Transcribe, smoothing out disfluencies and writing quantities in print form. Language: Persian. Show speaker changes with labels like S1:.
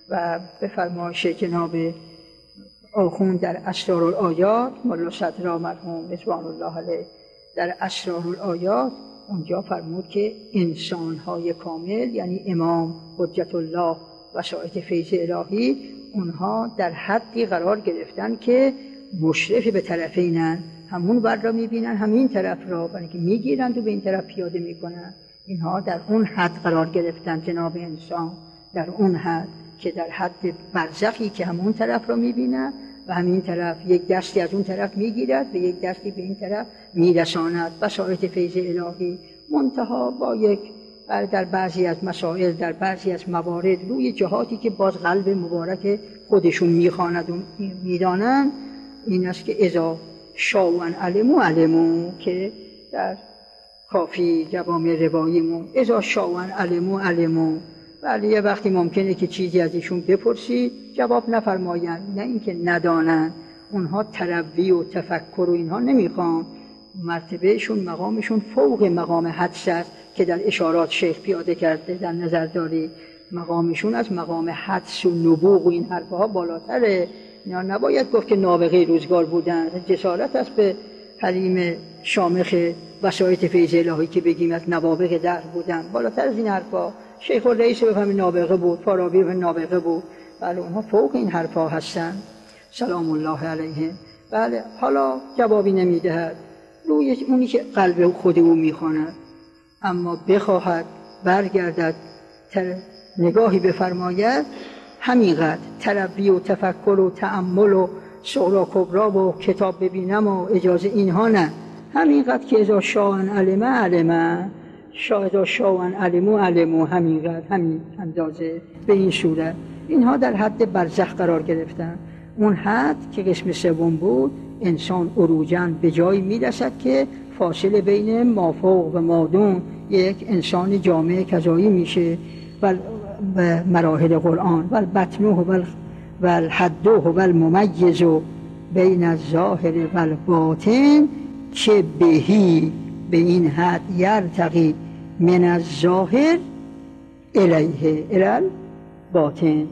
S1: و به فرمایش جناب آخوند در اسرارالآیات، ملا صدرا مرحوم رضوان الله علیه، در اسرارالآیات اونجا فرمود که انسان‌های کامل، یعنی امام، حجت الله و ساعت فیض الهی، اونها در حدی قرار گرفتن که مشرف به طرفینن، همون ور را میبینن همین طرف را، برای که میگیرند و به این طرف پیاده میکنن. اینها در اون حد قرار گرفتن جناب انسان، در اون حد که در حد برزخی که همون طرف را میبینن و همین طرف یک دستی از اون طرف میگیرد و یک دستی به این طرف میرساند و ساعت فیض الهی. منتها با یک در بعضی از مسائل، در بعضی از موارد، روی جهاتی که باز قلب مبارک خودشون میخواند و میدانند، این است که اذا شاء علموا که در کافی جوامع رواییمون اذا شاء علموا، ولی یه وقتی ممکنه که چیزی از ایشون بپرسید جواب نفرمایند، نه اینکه ندانند. اونها تروی و تفکر و اینها نمیخوان، مرتبهشون، مقامشون فوق مقام حدس است که در اشارات شیخ پیاده کرده، در نظر داری مقامشون از مقام حدس و نبوغ و این حرفها بالاتره. یا نباید گفت که نابغه روزگار بودن، جسارت است به حریم شامخ وسایط فیض الهی که بگیم از نوابغ دهر بودن، بالاتر از این حرفا. شیخ الرئیس بفهمید نابغه بود، فارابی بفهمید نابغه بود، بله اونها فوق این حرفا هستن سلام الله علیه. بله حالا جوابی نمیدهد روی اونی که قلب خود او میخواند، اما بخواهد برگردد نگاهی بفرماید، همینقدر تروی و تفکر و تأمل و صغرا کبرا و کتاب ببینم و اجازه اینها نه، همینقدر که اذا شاء علم اذا شاء علموا، همینقدر، همین اندازه، به این صورت. اینها در حد برزخ قرار گرفتن. اون حد که قسم سوم بود، انسان عروجاً به جایی میرسد که فاصله بین مافوق و مادون یک انسان جامع کذایی میشه. و مراحل قرآن و البطنه و الحده و الممیز بین الظاهر و الباطن که بهی، به این حد، یرتقی من الظاهر الیه الی الباطن.